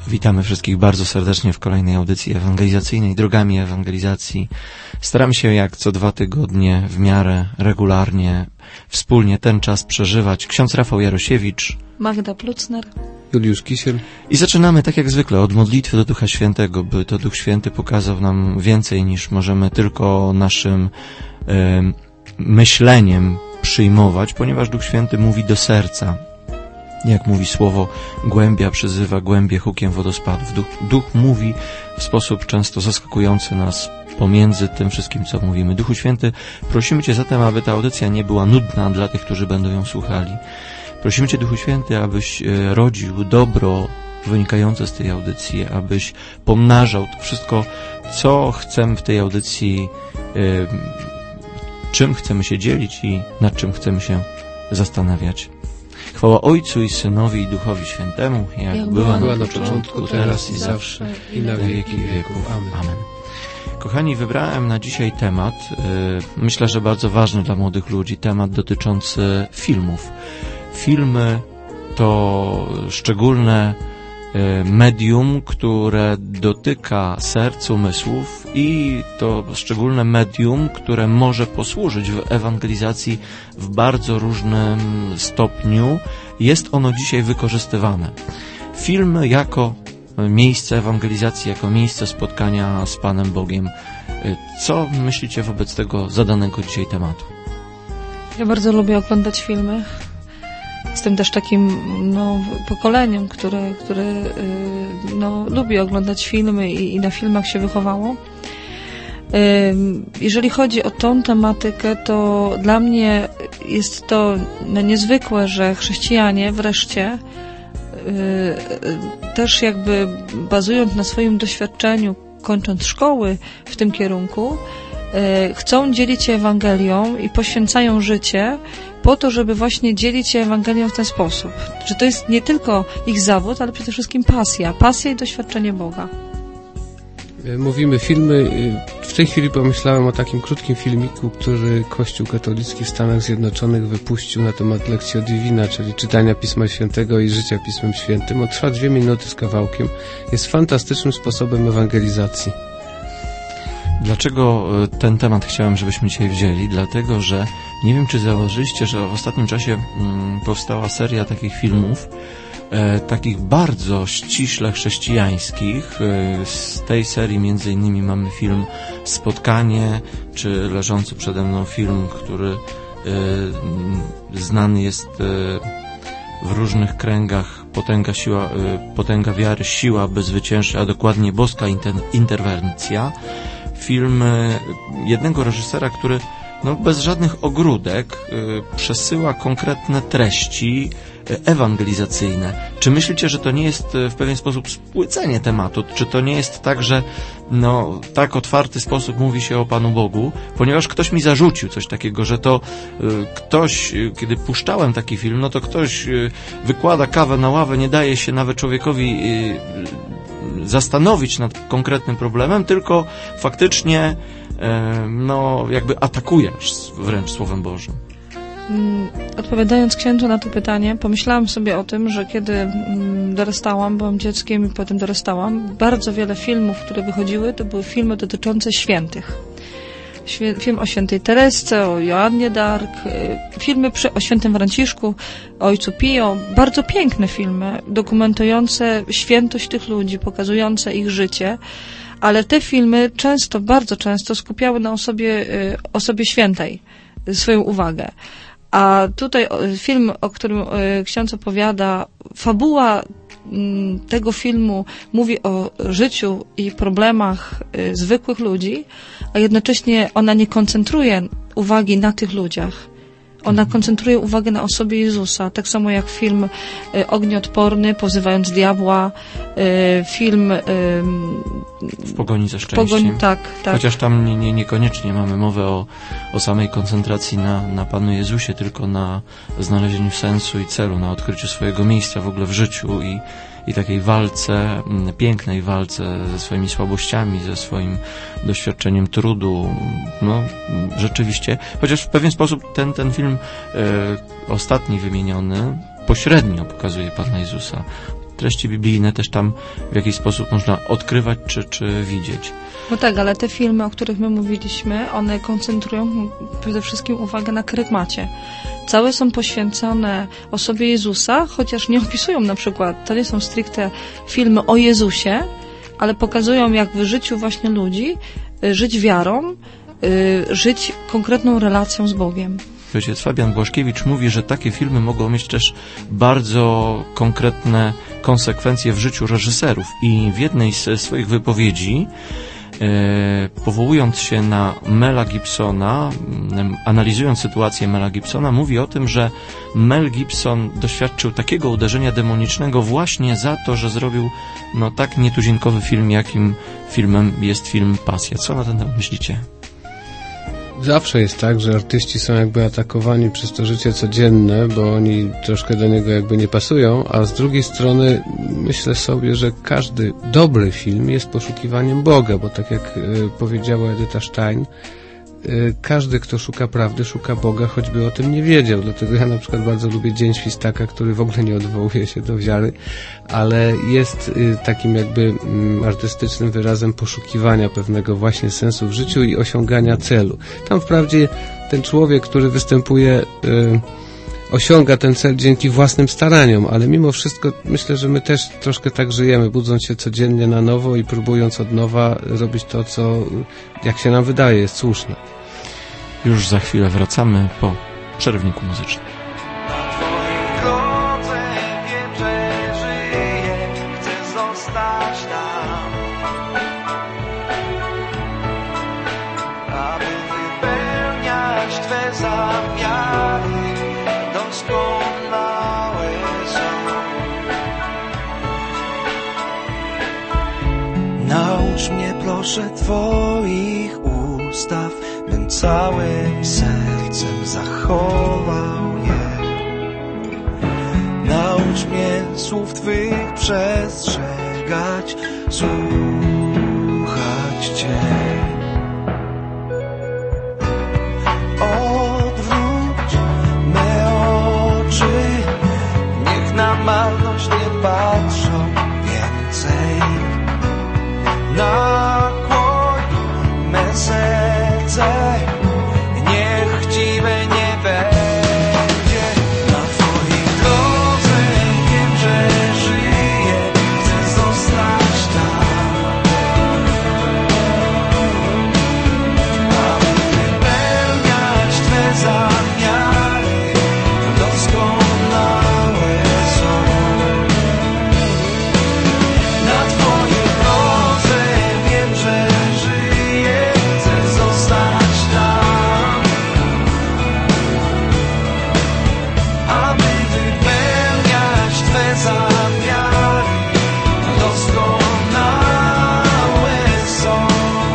Witamy wszystkich bardzo serdecznie w kolejnej audycji ewangelizacyjnej, Drogami Ewangelizacji. Staramy się jak co 2 tygodnie w miarę regularnie wspólnie ten czas przeżywać. Ksiądz Rafał Jarosiewicz, Magda Plucner, Juliusz Kisiel. I zaczynamy tak jak zwykle od modlitwy do Ducha Świętego, by to Duch Święty pokazał nam więcej niż możemy tylko naszym myśleniem przyjmować, ponieważ Duch Święty mówi do serca. Jak mówi słowo, głębia przyzywa głębie hukiem wodospadu. Duch mówi w sposób często zaskakujący nas pomiędzy tym wszystkim, co mówimy. Duchu Święty, prosimy Cię zatem, aby ta audycja nie była nudna dla tych, którzy będą ją słuchali. Prosimy Cię, Duchu Święty, abyś rodził dobro wynikające z tej audycji, abyś pomnażał to wszystko, co chcemy w tej audycji, czym chcemy się dzielić i nad czym chcemy się zastanawiać. Chwała Ojcu i Synowi i Duchowi Świętemu, jak była na początku, teraz i zawsze, i na wieki wieków. Amen. Kochani, wybrałem na dzisiaj temat, myślę, że bardzo ważny dla młodych ludzi, temat dotyczący filmów. Filmy to szczególne medium, które dotyka serc, umysłów i to szczególne medium, które może posłużyć w ewangelizacji w bardzo różnym stopniu. Jest ono dzisiaj wykorzystywane. Film jako miejsce ewangelizacji, jako miejsce spotkania z Panem Bogiem. Co myślicie wobec tego zadanego dzisiaj tematu? Ja bardzo lubię oglądać filmy. Jestem też takim pokoleniem, które lubi oglądać filmy i na filmach się wychowało. Jeżeli chodzi o tą tematykę, to dla mnie jest to niezwykłe, że chrześcijanie wreszcie też jakby bazując na swoim doświadczeniu, kończąc szkoły w tym kierunku, chcą dzielić się Ewangelią i poświęcają życie po to, żeby właśnie dzielić się Ewangelią w ten sposób. Że to jest nie tylko ich zawód, ale przede wszystkim pasja i doświadczenie Boga. Mówimy filmy. W tej chwili pomyślałem o takim krótkim filmiku, który Kościół katolicki w Stanach Zjednoczonych wypuścił na temat Lectio Divina, czyli czytania Pisma Świętego i życia Pismem Świętym. On trwa 2 minuty z kawałkiem. Jest fantastycznym sposobem ewangelizacji. Dlaczego ten temat chciałem, żebyśmy dzisiaj wzięli? Dlatego, że nie wiem, czy zauważyliście, że w ostatnim czasie powstała seria takich filmów, takich bardzo ściśle chrześcijańskich. Z tej serii między innymi mamy film Spotkanie, czy leżący przede mną film, który znany jest w różnych kręgach, Potęga wiary, siła, by zwyciężyć, a dokładnie boska interwencja. Film jednego reżysera, który bez żadnych ogródek przesyła konkretne treści ewangelizacyjne. Czy myślicie, że to nie jest w pewien sposób spłycenie tematu? Czy to nie jest tak, że tak otwarty sposób mówi się o Panu Bogu? Ponieważ ktoś mi zarzucił coś takiego, że to ktoś, kiedy puszczałem taki film, to ktoś wykłada kawę na ławę, nie daje się nawet człowiekowi zastanowić nad konkretnym problemem, tylko faktycznie jakby atakujesz wręcz Słowem Bożym. Odpowiadając księdzu na to pytanie, pomyślałam sobie o tym, że kiedy dorastałam, byłam dzieckiem i potem dorastałam, bardzo wiele filmów, które wychodziły, to były filmy dotyczące świętych. Film o świętej Teresce, o Joannie d'Arc, filmy o świętym Franciszku, o ojcu Pio, bardzo piękne filmy, dokumentujące świętość tych ludzi, pokazujące ich życie, ale te filmy bardzo często skupiały na osobie świętej swoją uwagę. A tutaj film, o którym ksiądz opowiada, fabuła tego filmu mówi o życiu i problemach zwykłych ludzi, a jednocześnie ona nie koncentruje uwagi na tych ludziach. Ona koncentruje uwagę na osobie Jezusa, tak samo jak film Ognioodporny, Pozywając diabła, film W pogoni za szczęściem. Tak. Chociaż tam niekoniecznie mamy mowę o samej koncentracji na Panu Jezusie, tylko na znalezieniu sensu i celu, na odkryciu swojego miejsca w ogóle w życiu i takiej walce, pięknej walce ze swoimi słabościami, ze swoim doświadczeniem trudu. Rzeczywiście, chociaż w pewien sposób ten film ostatni wymieniony pośrednio pokazuje Pana Jezusa. treści biblijne też tam w jakiś sposób można odkrywać czy widzieć. No tak, ale te filmy, o których my mówiliśmy, one koncentrują przede wszystkim uwagę na kerygmacie. Całe są poświęcone osobie Jezusa, chociaż nie opisują na przykład, to nie są stricte filmy o Jezusie, ale pokazują, jak w życiu właśnie ludzi żyć wiarą, żyć konkretną relacją z Bogiem. Ojciec Fabian Błaszkiewicz mówi, że takie filmy mogą mieć też bardzo konkretne konsekwencje w życiu reżyserów i w jednej z swoich wypowiedzi, powołując się na Mela Gibsona, analizując sytuację Mela Gibsona, mówi o tym, że Mel Gibson doświadczył takiego uderzenia demonicznego właśnie za to, że zrobił tak nietuzinkowy film, jakim filmem jest film Pasja. Co na ten temat myślicie? Zawsze jest tak, że artyści są jakby atakowani przez to życie codzienne, bo oni troszkę do niego jakby nie pasują, a z drugiej strony myślę sobie, że każdy dobry film jest poszukiwaniem Boga, bo tak jak powiedziała Edyta Stein, każdy, kto szuka prawdy, szuka Boga, choćby o tym nie wiedział. Dlatego ja na przykład bardzo lubię Dzień Świstaka, który w ogóle nie odwołuje się do wiary, ale jest takim jakby artystycznym wyrazem poszukiwania pewnego właśnie sensu w życiu i osiągania celu. Tam wprawdzie ten człowiek, który występuje, osiąga ten cel dzięki własnym staraniom, ale mimo wszystko myślę, że my też troszkę tak żyjemy, budząc się codziennie na nowo i próbując od nowa robić to, co jak się nam wydaje jest słuszne. Już za chwilę wracamy po przerwniku muzycznym. Naucz mnie proszę Twoich ustaw, bym całym sercem zachował je. Naucz mnie słów Twych przestrzegać, słuchać Cię. Odwróć me oczy, niech na marność nie patrzą więcej. Nakłoń me serce, niech chciwe nie będzie. Na Twojej drodze wiem, że żyję, chcę zostać tam, aby wypełniać Twe zamiary, doskonałe są. Na Twojej drodze wiem, że żyję, chcę zostać tam, aby wypełniać Twe zamiary, doskonałe są.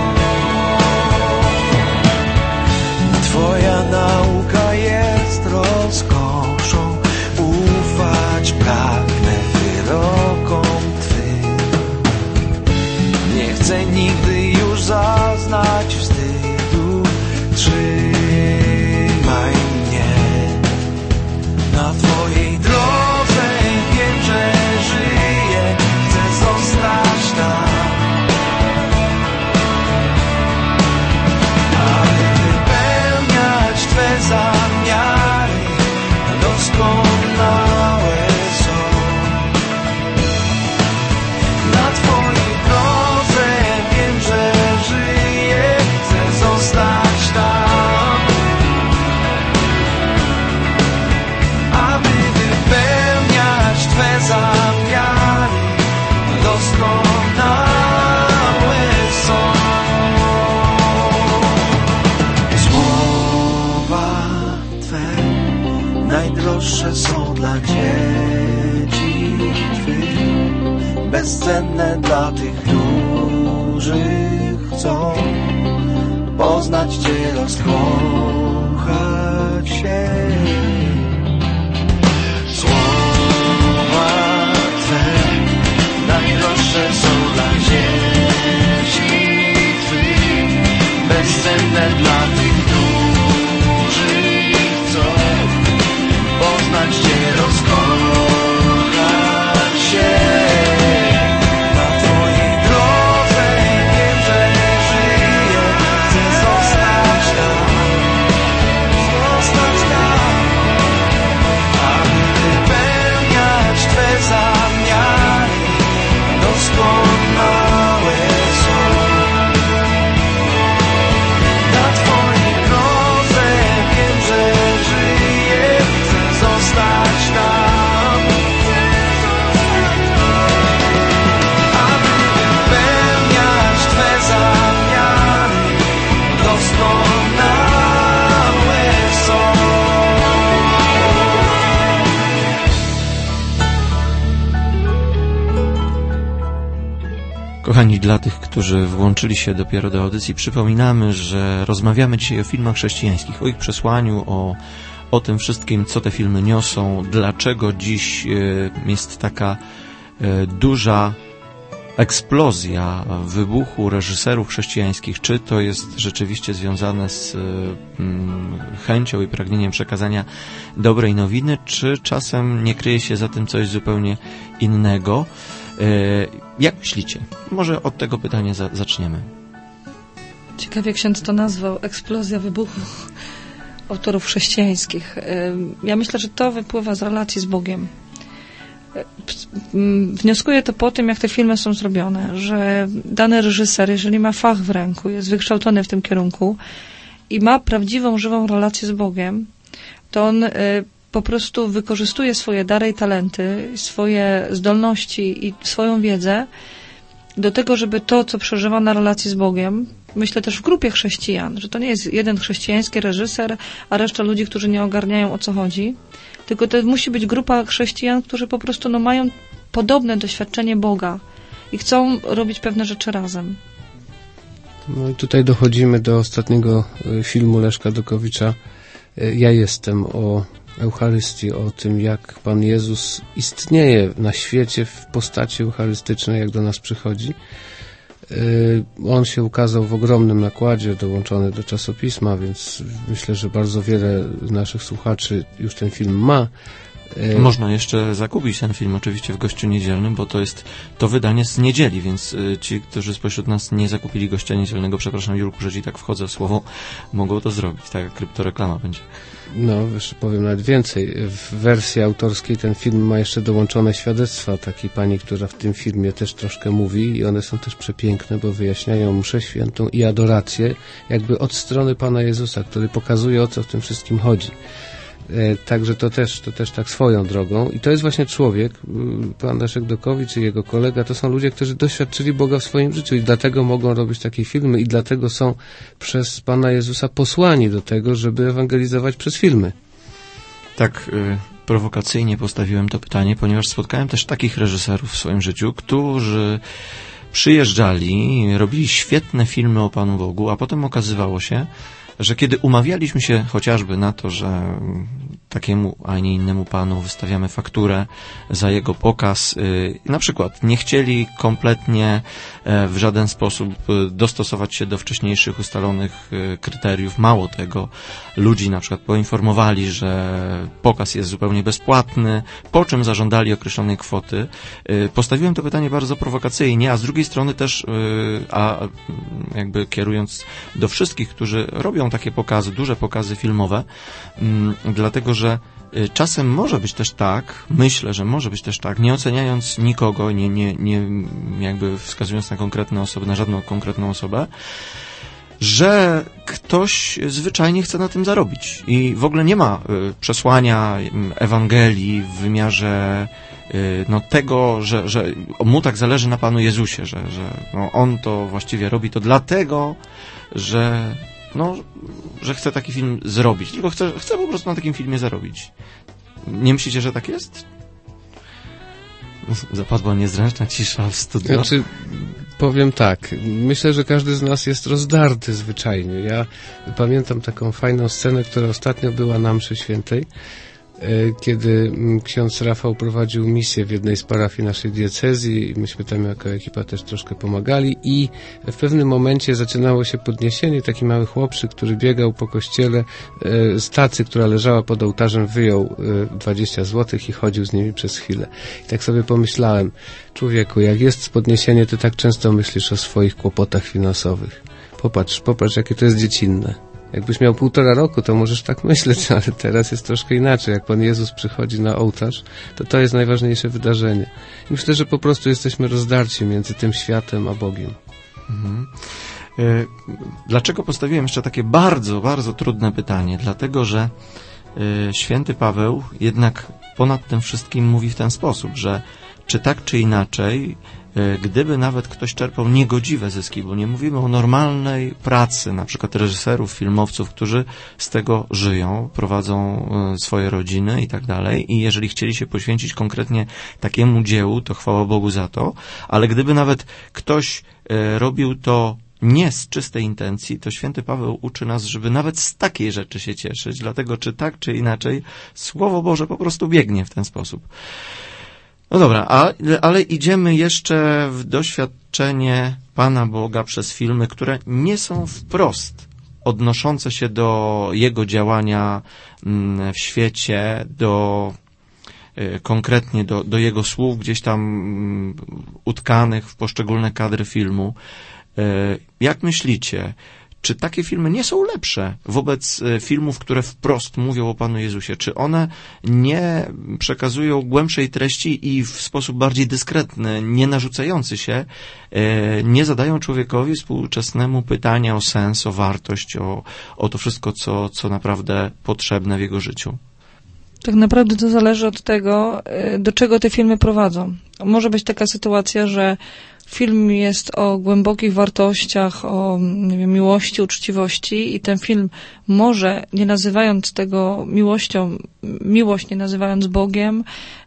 Twoja nauka jest rozkoszą, ufać pragnę wyrokom Twym. Nie chcę nigdy już zaznać wstydu, trzymaj mnie. Na Twojej drodze wiem, że żyję, chcę zostać tam, aby wypełniać Twe zamiary, doskonałe są. Na Twojej drodze wiem, że żyję, chcę zostać tam, aby wypełniać Twe zamiary, doskonałe są. Słowa Twe najdroższe są dla dzieci Twych, bezcenne dla tych, którzy chcą poznać Cię, rozkochać się. Słowa Twe najdroższe są dla dzieci Twych, bezcenne dla tych, którzy chcą poznać Cię, rozkochać się. Kochani, dla tych, którzy włączyli się dopiero do audycji, przypominamy, że rozmawiamy dzisiaj o filmach chrześcijańskich, o ich przesłaniu, o tym wszystkim, co te filmy niosą, dlaczego dziś jest taka duża eksplozja wybuchu reżyserów chrześcijańskich, czy to jest rzeczywiście związane z chęcią i pragnieniem przekazania dobrej nowiny, czy czasem nie kryje się za tym coś zupełnie innego. Jak myślicie? Może od tego pytania zaczniemy. Ciekawie ksiądz to nazwał, eksplozja wybuchu autorów chrześcijańskich. Ja myślę, że to wypływa z relacji z Bogiem. Wnioskuję to po tym, jak te filmy są zrobione, że dany reżyser, jeżeli ma fach w ręku, jest wykształcony w tym kierunku i ma prawdziwą, żywą relację z Bogiem, to on po prostu wykorzystuje swoje dary i talenty, swoje zdolności i swoją wiedzę do tego, żeby to, co przeżywa na relacji z Bogiem, myślę też w grupie chrześcijan, że to nie jest jeden chrześcijański reżyser, a reszta ludzi, którzy nie ogarniają, o co chodzi, tylko to musi być grupa chrześcijan, którzy po prostu mają podobne doświadczenie Boga i chcą robić pewne rzeczy razem. No i tutaj dochodzimy do ostatniego filmu Leszka Dukowicza, Ja jestem, o Eucharystii, o tym, jak Pan Jezus istnieje na świecie w postaci eucharystycznej, jak do nas przychodzi. On się ukazał w ogromnym nakładzie, dołączony do czasopisma, więc myślę, że bardzo wiele naszych słuchaczy już ten film ma. Można jeszcze zakupić ten film oczywiście w Gościu Niedzielnym, bo to jest to wydanie z niedzieli, więc ci, którzy spośród nas nie zakupili Gościa Niedzielnego, przepraszam Julku, że ci tak wchodzę w słowo, mogą to zrobić, tak jak kryptoreklama będzie. No, jeszcze powiem nawet więcej. W wersji autorskiej ten film ma jeszcze dołączone świadectwa takiej pani, która w tym filmie też troszkę mówi i one są też przepiękne, bo wyjaśniają mszę świętą i adorację jakby od strony Pana Jezusa, który pokazuje, o co w tym wszystkim chodzi. Także to też tak swoją drogą. I to jest właśnie człowiek, pan Leszek Dukowicz i jego kolega, to są ludzie, którzy doświadczyli Boga w swoim życiu i dlatego mogą robić takie filmy i dlatego są przez Pana Jezusa posłani do tego, żeby ewangelizować przez filmy. Tak prowokacyjnie postawiłem to pytanie, ponieważ spotkałem też takich reżyserów w swoim życiu, którzy przyjeżdżali, robili świetne filmy o Panu Bogu, a potem okazywało się, że kiedy umawialiśmy się chociażby na to, że takiemu, a nie innemu panu wystawiamy fakturę za jego pokaz, na przykład nie chcieli kompletnie w żaden sposób dostosować się do wcześniejszych ustalonych kryteriów. Mało tego, ludzi na przykład poinformowali, że pokaz jest zupełnie bezpłatny, po czym zażądali określonej kwoty. Postawiłem to pytanie bardzo prowokacyjnie, a z drugiej strony też, a jakby kierując do wszystkich, którzy robią takie pokazy, duże pokazy filmowe, dlatego, że czasem może być też tak, myślę, że może być też tak, nie oceniając nikogo, nie jakby wskazując na konkretne osoby, na żadną konkretną osobę, że ktoś zwyczajnie chce na tym zarobić i w ogóle nie ma przesłania Ewangelii w wymiarze tego, że mu tak zależy na Panu Jezusie, że on to właściwie robi to dlatego, że chce taki film zrobić, tylko chce po prostu na takim filmie zarobić. Nie myślicie, że tak jest? Zapadła niezręczna cisza w studiu. Znaczy, powiem tak, myślę, że każdy z nas jest rozdarty zwyczajnie. Ja pamiętam taką fajną scenę, która ostatnio była na mszy świętej, kiedy ksiądz Rafał prowadził misję w jednej z parafii naszej diecezji i myśmy tam jako ekipa też troszkę pomagali i w pewnym momencie zaczynało się podniesienie. Taki mały chłopczyk, który biegał po kościele, z tacy, która leżała pod ołtarzem, wyjął 20 zł i chodził z nimi przez chwilę. I tak sobie pomyślałem, człowieku, jak jest podniesienie, to tak często myślisz o swoich kłopotach finansowych. Popatrz, jakie to jest dziecinne. Jakbyś miał 1,5 roku, to możesz tak myśleć, ale teraz jest troszkę inaczej. Jak Pan Jezus przychodzi na ołtarz, to jest najważniejsze wydarzenie. I myślę, że po prostu jesteśmy rozdarci między tym światem a Bogiem. Mhm. Dlaczego postawiłem jeszcze takie bardzo, bardzo trudne pytanie? Dlatego, że święty Paweł jednak ponad tym wszystkim mówi w ten sposób, że czy tak czy inaczej, gdyby nawet ktoś czerpał niegodziwe zyski, bo nie mówimy o normalnej pracy, na przykład reżyserów, filmowców, którzy z tego żyją, prowadzą swoje rodziny i tak dalej, i jeżeli chcieli się poświęcić konkretnie takiemu dziełu, to chwała Bogu za to, ale gdyby nawet ktoś robił to nie z czystej intencji, to święty Paweł uczy nas, żeby nawet z takiej rzeczy się cieszyć, dlatego czy tak, czy inaczej, Słowo Boże po prostu biegnie w ten sposób. No dobra, ale idziemy jeszcze w doświadczenie Pana Boga przez filmy, które nie są wprost odnoszące się do Jego działania w świecie, konkretnie do Jego słów gdzieś tam utkanych w poszczególne kadry filmu. Jak myślicie, czy takie filmy nie są lepsze wobec filmów, które wprost mówią o Panu Jezusie? Czy one nie przekazują głębszej treści i w sposób bardziej dyskretny, nie narzucający się, nie zadają człowiekowi współczesnemu pytania o sens, o wartość, o to wszystko, co naprawdę potrzebne w jego życiu? Tak naprawdę to zależy od tego, do czego te filmy prowadzą. Może być taka sytuacja, że film jest o głębokich wartościach, o miłości, uczciwości i ten film może, nie nazywając tego miłością, miłość nie nazywając Bogiem,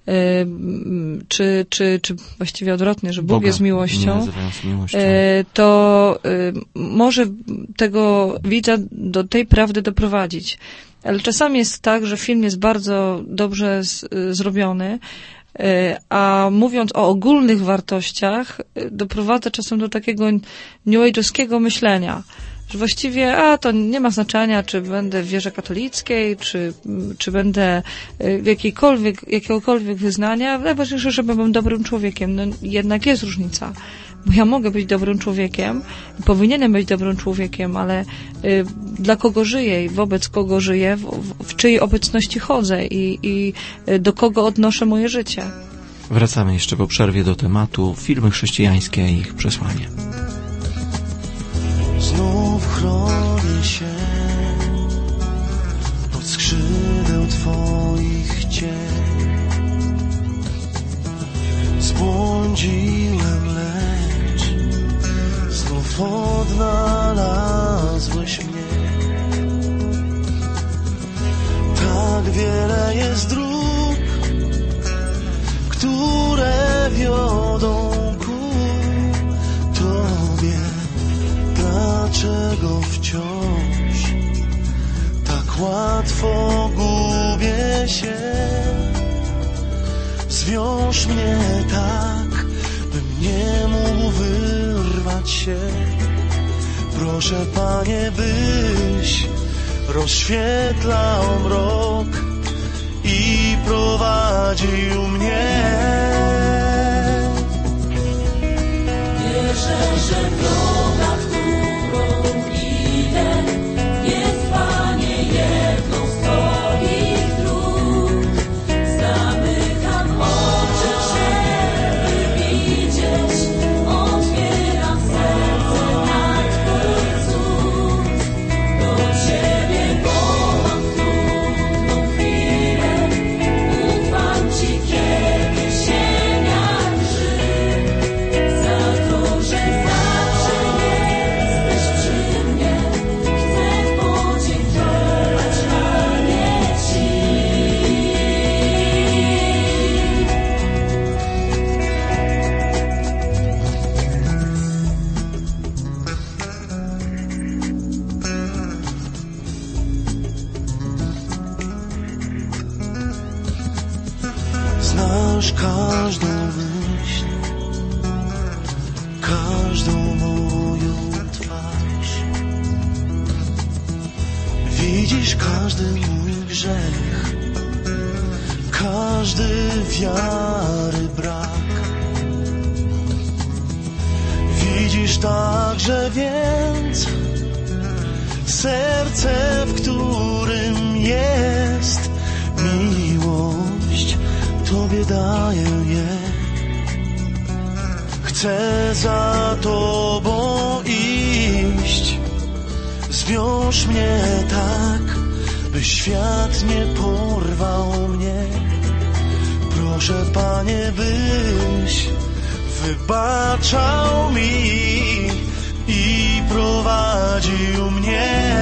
czy właściwie odwrotnie, że Bóg Boga jest miłością, miłością, to może tego widza do tej prawdy doprowadzić. Ale czasami jest tak, że film jest bardzo dobrze zrobiony, a mówiąc o ogólnych wartościach, doprowadza czasem do takiego new age'owskiego myślenia, że właściwie, to nie ma znaczenia, czy będę w wierze katolickiej, czy będę jakiegokolwiek wyznania, najważniejsze, żebym był dobrym człowiekiem. No jednak jest różnica, bo ja mogę być dobrym człowiekiem, powinienem być dobrym człowiekiem, ale dla kogo żyję i wobec kogo żyję, w czyjej obecności chodzę i do kogo odnoszę moje życie. Wracamy jeszcze po przerwie do tematu filmy chrześcijańskie i ich przesłanie. Znów chronię się od skrzydeł Twoich cieni. Zbłądziłem, lecz znów odnalazłeś mnie. Tak wiele jest dróg, które wiodą ku Tobie. Dlaczego wciąż tak łatwo gubię się? Zwiąż mnie tak, bym nie mógł wyrwać się. Proszę, Panie, byś rozświetlał mrok i prowadził mnie. Wierzę, że droga, którą idę, jest, Panie, jedną z Twoich dróg. Zamykam oczy, żeby widzieć, otwieram serce na Twój cud. Do Ciebie wołam w trudną chwilę, ufam Ci, kiedy ziemia drży. Za to, że zawsze jesteś przy mnie, chcę podziękować, Panie, Ci. Znasz każdą myśl, każdą moją twarz. Widzisz każdy mój grzech, każdy wiary brak. Widzisz także więc serce, w którym jest miłość. Tobie daję je. Chcę za Tobą iść. Zwiąż mnie tak, by świat nie porwał mnie. Proszę, Panie, byś wybaczał mi i prowadził mnie.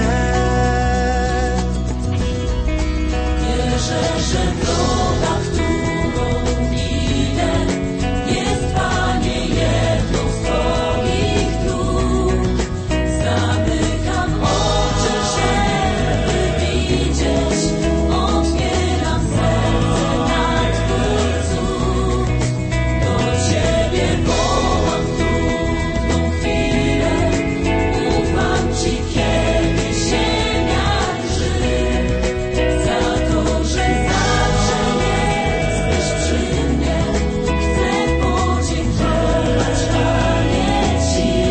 Wierzę, że droga, którą idę, jest, Panie, jedną z Twoich dróg. Zamykam oczy, żeby widzieć, otwieram serce na Twój cud. Do Ciebie wołam w trudną chwilę, ufam Ci, kiedy ziemia drży. Za to, że zawsze jesteś przy mnie, chcę podziękować, Panie, Ci.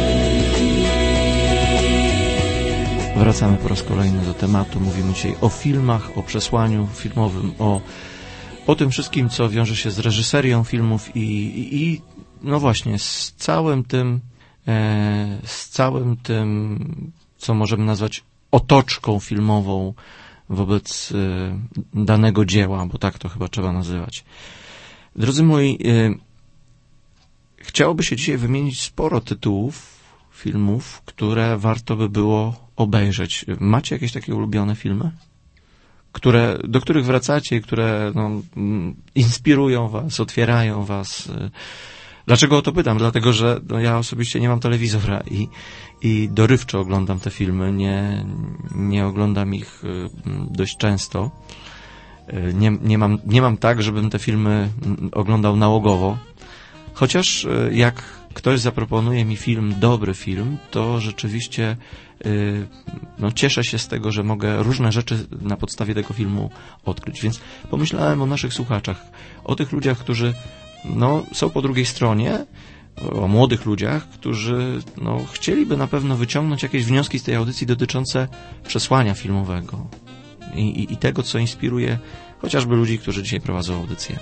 Wracamy po raz kolejny do tematu. Mówimy dzisiaj o filmach, o przesłaniu filmowym, o tym wszystkim, co wiąże się z reżyserią filmów i no właśnie z całym tym, co możemy nazwać otoczką filmową wobec danego dzieła, bo tak to chyba trzeba nazywać. Drodzy moi, chciałoby się dzisiaj wymienić sporo tytułów filmów, które warto by było obejrzeć. Macie jakieś takie ulubione filmy? Do których wracacie i które inspirują was, otwierają was. Dlaczego o to pytam? Dlatego, że ja osobiście nie mam telewizora i dorywczo oglądam te filmy. Nie oglądam ich dość często. Nie mam tak, żebym te filmy oglądał nałogowo. Chociaż jak ktoś zaproponuje mi dobry film, to rzeczywiście cieszę się z tego, że mogę różne rzeczy na podstawie tego filmu odkryć. Więc pomyślałem o naszych słuchaczach, o tych ludziach, którzy są po drugiej stronie, o młodych ludziach, którzy chcieliby na pewno wyciągnąć jakieś wnioski z tej audycji dotyczące przesłania filmowego i tego, co inspiruje chociażby ludzi, którzy dzisiaj prowadzą audycję.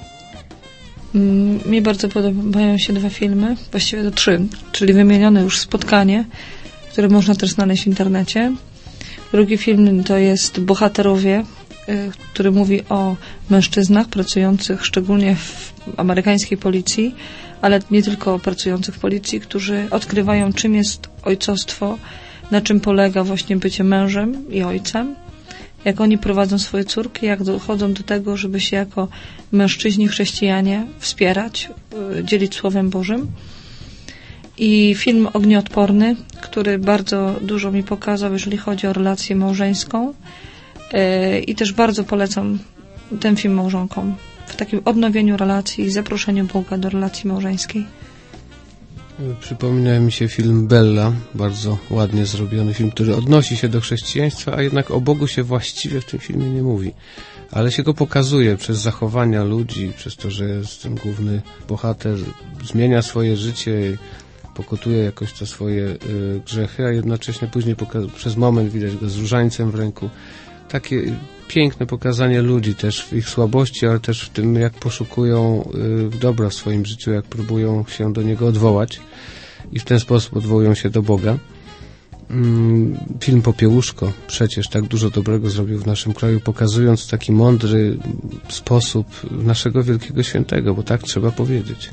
Mi bardzo podobają się 2 filmy, właściwie to 3, czyli wymienione już Spotkanie, które można też znaleźć w internecie. Drugi film to jest Bohaterowie, który mówi o mężczyznach pracujących szczególnie w amerykańskiej policji, ale nie tylko pracujących w policji, którzy odkrywają, czym jest ojcostwo, na czym polega właśnie bycie mężem i ojcem, jak oni prowadzą swoje córki, jak dochodzą do tego, żeby się jako mężczyźni chrześcijanie wspierać, dzielić Słowem Bożym. I film Ognioodporny, który bardzo dużo mi pokazał, jeżeli chodzi o relację małżeńską. I też bardzo polecam ten film małżonkom w takim odnowieniu relacji i zaproszeniu Boga do relacji małżeńskiej. Przypomina mi się film Bella, bardzo ładnie zrobiony film, który odnosi się do chrześcijaństwa, a jednak o Bogu się właściwie w tym filmie nie mówi. Ale się go pokazuje przez zachowania ludzi, przez to, że jest ten główny bohater, zmienia swoje życie, pokutuje jakoś te swoje grzechy, a jednocześnie później przez moment widać go z różańcem w ręku. Takie piękne pokazanie ludzi też w ich słabości, ale też w tym, jak poszukują dobra w swoim życiu, jak próbują się do niego odwołać i w ten sposób odwołują się do Boga. Film Popiełuszko przecież tak dużo dobrego zrobił w naszym kraju, pokazując w taki mądry sposób naszego wielkiego świętego, bo tak trzeba powiedzieć.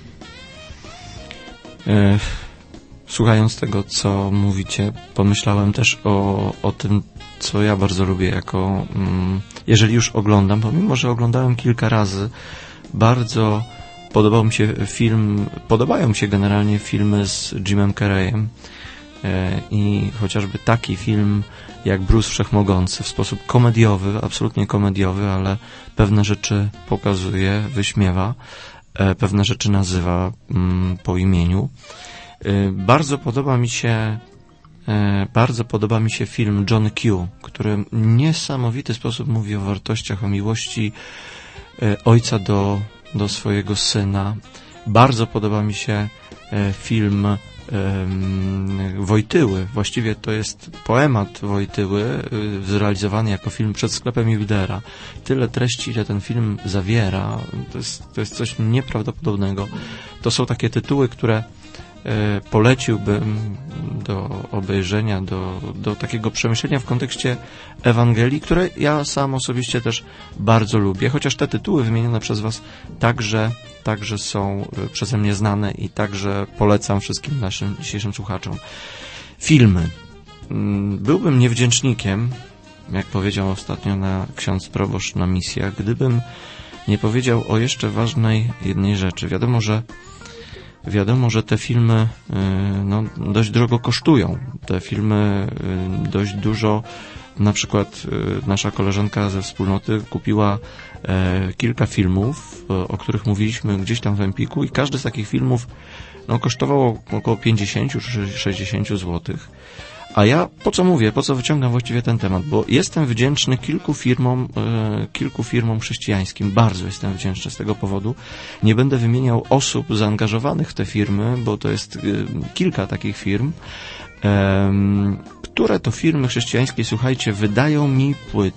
Słuchając tego, co mówicie, pomyślałem też o tym, co ja bardzo lubię jeżeli już oglądam, pomimo że oglądałem kilka razy, bardzo podobają mi się generalnie filmy z Jimem Carreyem i chociażby taki film jak Bruce Wszechmogący w sposób komediowy, absolutnie komediowy, ale pewne rzeczy pokazuje, wyśmiewa, pewne rzeczy nazywa po imieniu. Bardzo podoba mi się film John Q, który w niesamowity sposób mówi o wartościach, o miłości ojca do swojego syna. Bardzo podoba mi się film Wojtyły. Właściwie to jest poemat Wojtyły, zrealizowany jako film Przed sklepem Juldera. Tyle treści, ile ten film zawiera, to jest coś nieprawdopodobnego. To są takie tytuły, które poleciłbym do obejrzenia, do takiego przemyślenia w kontekście Ewangelii, które ja sam osobiście też bardzo lubię, chociaż te tytuły wymienione przez Was także są przeze mnie znane i także polecam wszystkim naszym dzisiejszym słuchaczom. Filmy. Byłbym niewdzięcznikiem, jak powiedział ostatnio ksiądz proboszcz na misjach, gdybym nie powiedział o jeszcze ważnej jednej rzeczy. Wiadomo, że te filmy dość drogo kosztują. Te filmy dość dużo, na przykład nasza koleżanka ze wspólnoty kupiła kilka filmów, o których mówiliśmy gdzieś tam w Empiku i każdy z takich filmów kosztowało około 50 czy 60 złotych. A ja po co wyciągam właściwie ten temat? Bo jestem wdzięczny kilku firmom chrześcijańskim. Bardzo jestem wdzięczny z tego powodu. Nie będę wymieniał osób zaangażowanych w te firmy, bo to jest kilka takich firm, które to firmy chrześcijańskie, słuchajcie, wydają mi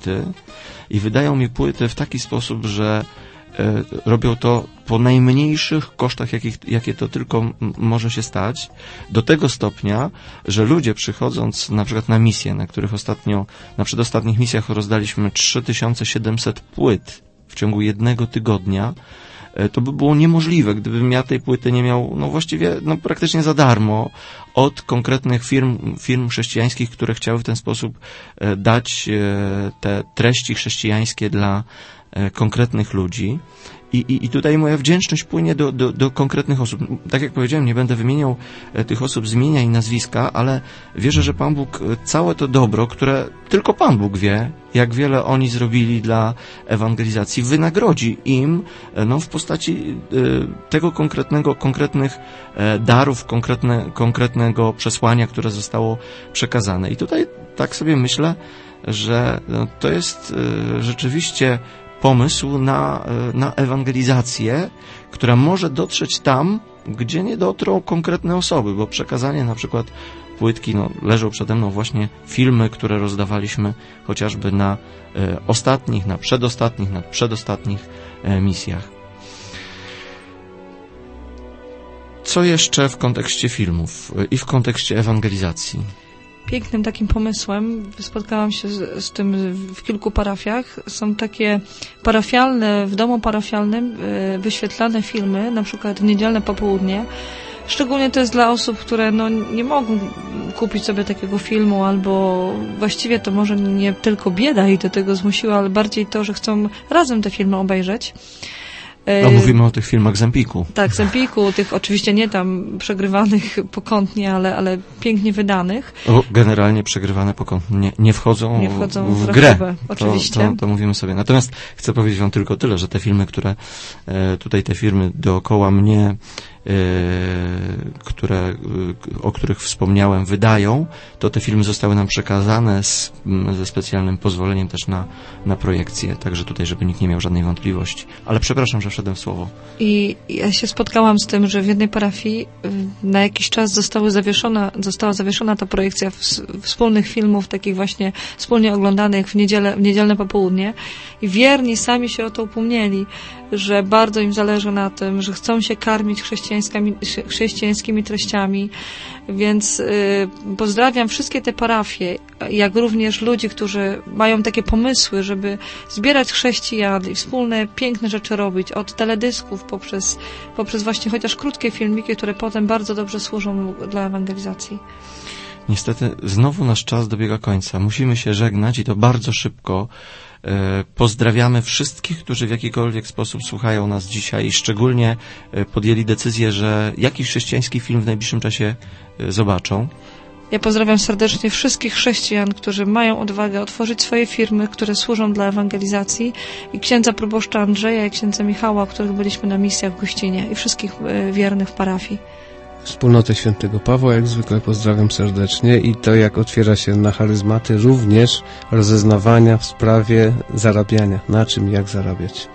płyty w taki sposób, że robią to po najmniejszych kosztach, jakie to tylko może się stać, do tego stopnia, że ludzie przychodząc na przykład na misje, na przedostatnich misjach rozdaliśmy 3700 płyt w ciągu jednego tygodnia, to by było niemożliwe, gdybym ja tej płyty nie miał, właściwie, praktycznie za darmo od konkretnych firm chrześcijańskich, które chciały w ten sposób dać te treści chrześcijańskie dla konkretnych ludzi. I tutaj moja wdzięczność płynie do konkretnych osób. Tak jak powiedziałem, nie będę wymieniał tych osób z imienia i nazwiska, ale wierzę, że Pan Bóg całe to dobro, które tylko Pan Bóg wie, jak wiele oni zrobili dla ewangelizacji, wynagrodzi im w postaci tego konkretnych darów, konkretnego przesłania, które zostało przekazane. I tutaj tak sobie myślę, że to jest rzeczywiście pomysł na ewangelizację, która może dotrzeć tam, gdzie nie dotrą konkretne osoby, bo przekazanie na przykład płytki, leżą przede mną właśnie filmy, które rozdawaliśmy chociażby na ostatnich, na przedostatnich misjach. Co jeszcze w kontekście filmów i w kontekście ewangelizacji? Pięknym takim pomysłem, spotkałam się z tym w kilku parafiach, są takie parafialne, w domu parafialnym wyświetlane filmy, na przykład niedzielne popołudnie. Szczególnie to jest dla osób, które nie mogą kupić sobie takiego filmu, albo właściwie to może nie tylko bieda ich do tego zmusiła, ale bardziej to, że chcą razem te filmy obejrzeć. Mówimy o tych filmach z Empiku. Tak, z Empiku, tych oczywiście nie tam przegrywanych pokątnie, ale pięknie wydanych. Generalnie przegrywane pokątnie nie wchodzą w grę. Oczywiście. To mówimy sobie. Natomiast chcę powiedzieć Wam tylko tyle, że te filmy, które tutaj te firmy dookoła mnie, o których wspomniałem, wydają, to te filmy zostały nam przekazane ze specjalnym pozwoleniem też na projekcję, także tutaj, żeby nikt nie miał żadnej wątpliwości. Ale przepraszam, że wszedłem w słowo. I ja się spotkałam z tym, że w jednej parafii na jakiś czas została zawieszona ta projekcja wspólnych filmów, takich właśnie wspólnie oglądanych w niedzielne popołudnie, i wierni sami się o to upomnieli, że bardzo im zależy na tym, że chcą się karmić chrześcijańskimi treściami, więc pozdrawiam wszystkie te parafie, jak również ludzi, którzy mają takie pomysły, żeby zbierać chrześcijan i wspólne, piękne rzeczy robić, od teledysków poprzez właśnie chociaż krótkie filmiki, które potem bardzo dobrze służą dla ewangelizacji. Niestety znowu nasz czas dobiega końca. Musimy się żegnać i to bardzo szybko. Pozdrawiamy wszystkich, którzy w jakikolwiek sposób słuchają nas dzisiaj i szczególnie podjęli decyzję, że jakiś chrześcijański film w najbliższym czasie zobaczą. Ja pozdrawiam serdecznie wszystkich chrześcijan, którzy mają odwagę otworzyć swoje firmy, które służą dla ewangelizacji, i księdza proboszcza Andrzeja i księdza Michała, których byliśmy na misjach w Gościnie, i wszystkich wiernych w parafii. Wspólnotę Świętego Pawła jak zwykle pozdrawiam serdecznie, i to, jak otwiera się na charyzmaty, również rozeznawania w sprawie zarabiania. Na czym i jak zarabiać?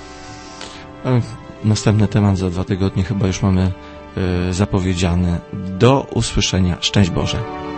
Następny temat za 2 tygodnie chyba już mamy zapowiedziany. Do usłyszenia. Szczęść Boże.